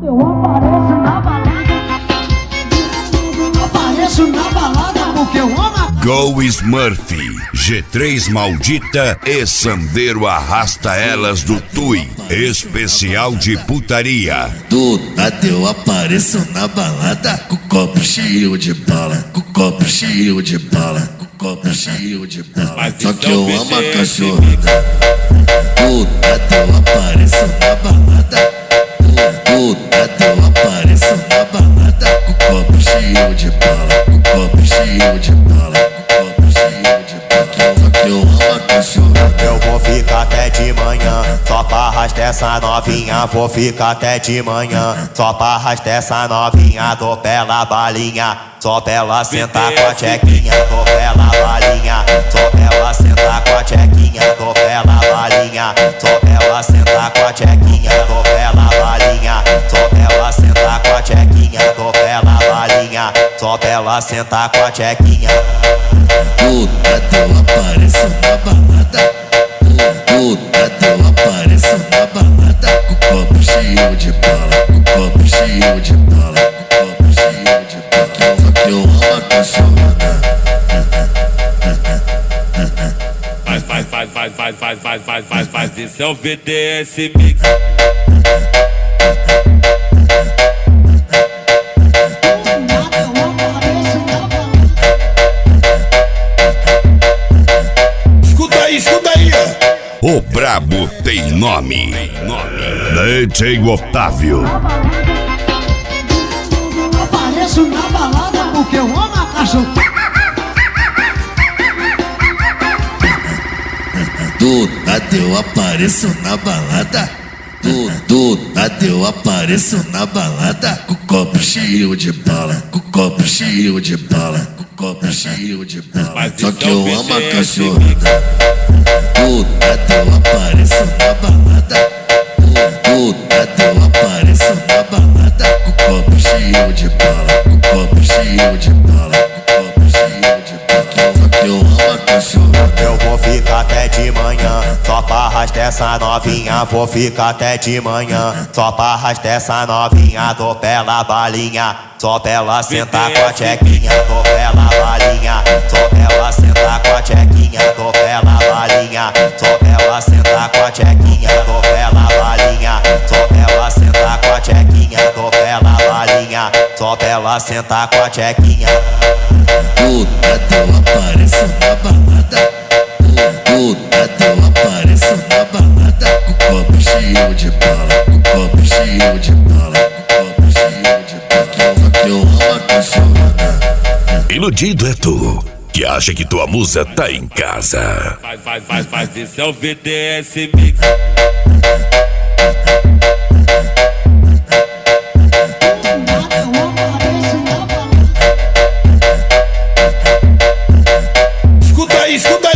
Eu apareço na balada, eu apareço na balada porque eu amo. Go Smurf, G3 Maldita e Sandeiro Arrasta Elas do Tui. Especial de putaria. Do nada eu apareço na balada com copo cheio de bala, com copo cheio de bala, com copo cheio de bala. Só que eu amo a cachorrada. Do nada eu apareço na balada. Do nada eu apareço na balada com copo cheio de bala, com copo cheio de bala, com copo cheio de bala. Só que eu amo a cachorrada. Eu vou ficar até de manhã, só pra arrastar essa novinha. Vou ficar até de manhã, só pra arrastar essa novinha. Dou pela balinha, só pra ela sentar com a tchequinha. Dou pela balinha, só pra ela sentar com a tchequinha. Dou pela balinha, só pra ela sentar com a tchequinha. Dou pela balinha, só pra ela sentar com a tchequinha. Dou pela balinha, só pra ela sentar com a tchequinha. Do nada eu apareço na balada. Do nada eu apareço na balada com copo cheio de bala, com copo cheio de bala, com copo cheio de bala. Só que eu amo a cachorrada. Faz, esse é o VDS Mix. Escuta aí. O brabo tem nome. DJ Otávio. Eu apareço na balada porque eu amo a cachorrada. Do nada eu apareço na balada. Do nada eu apareço na balada com copo cheio de bala, com copo cheio de bala, com copo cheio de bala. Só que eu amo a cachorrada. Do nada eu apareço na balada. Do nada eu apareço na balada com copo cheio de bala, com copo cheio de bala, com copo cheio de bala. Só que eu amo a cachorrada. Eu vou ficar até de manhã, só pra arrastar essa novinha. Vou ficar até de manhã, só pra arrastar essa novinha. Dou pela balinha, só pra ela sentar com a tchequinha. Dou pela balinha, só pra ela sentar com a tchequinha. Dou pela balinha, só pra ela sentar com a tchequinha. Dou pela balinha, só pra ela sentar com a tchequinha. Dou pela balinha, só pra ela sentar com a tchequinha. Do nada eu apareço na balada. Do nada eu apareço na balada com copo cheio de bala, com copo cheio de bala, com copo cheio de bala. Só que eu amo a cachorrada. Iludido é tu, que acha que tua musa tá em casa. Faz, esse é o VDS Mix. Escuta aí.